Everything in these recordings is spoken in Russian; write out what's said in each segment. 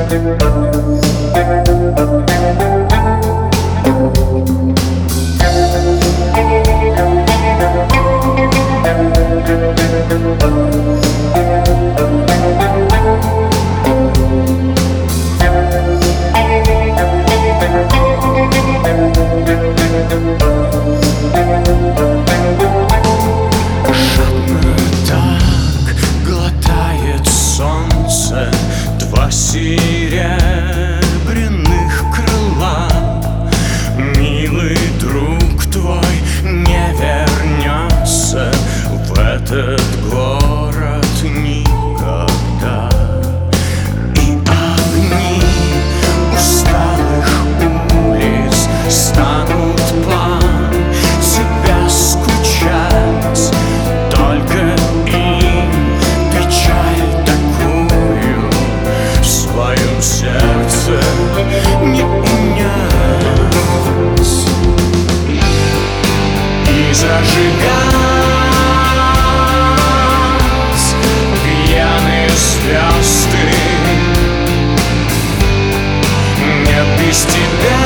Серебряных крыла. Милый друг твой не вернется в этот город никогда. И огни усталых улиц станут по тебя скучать. Только им печаль такую в своем сердце не унять. И зажигать пьяные звезды. Нет, без тебя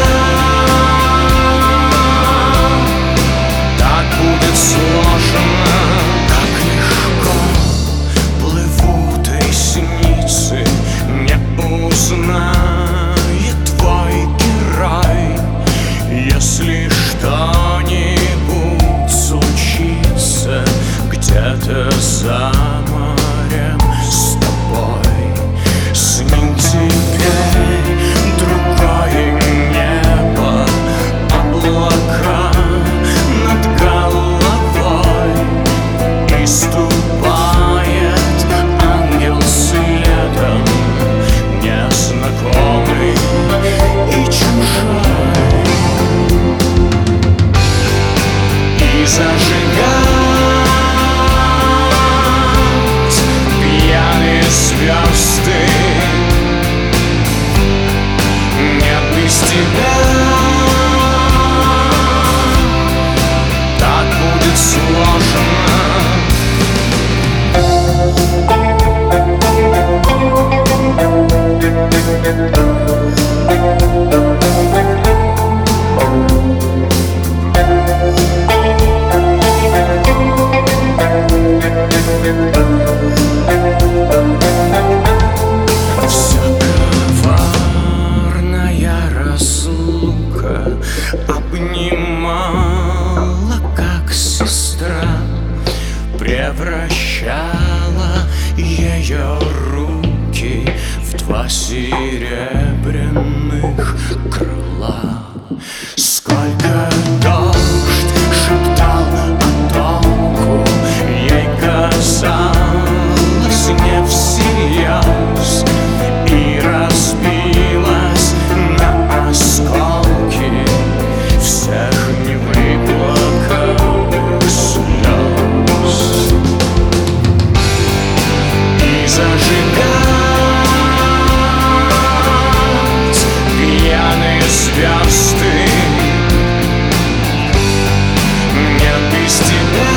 так будет сложно. Как легко плывут ресницы, не узнает твой герой. Если что-нибудь случится где-то за морем с тобой, с ним теперь другое небо, облака над головой, и ступает ангел следом, незнакомый и чужой. И зажигать пьяные звезды. Нет, без тебя так будет сложно. Вся коварная разлука обнимала, как сестра, превращала ее руки в два серебряных крыла. Сколько дождь шептал о толку, ей казалось не всерьез, и разбилась на осколки всех невыплаканных слез. И зажигать пьяные звезды. Нет, без тебя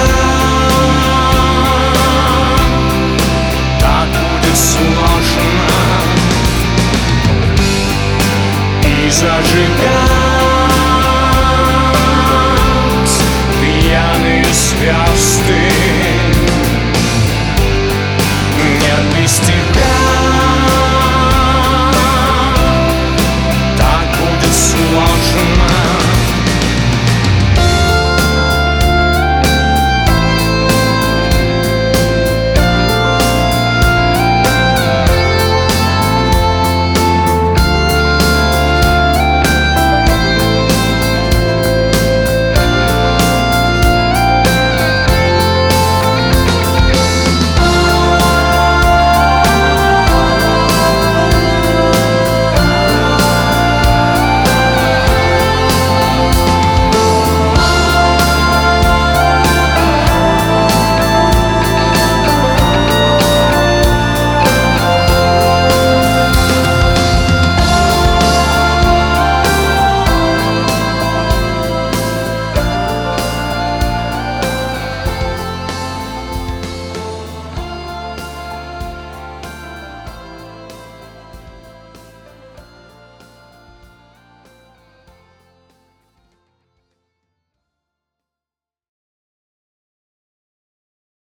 так будет сложно. И зажигать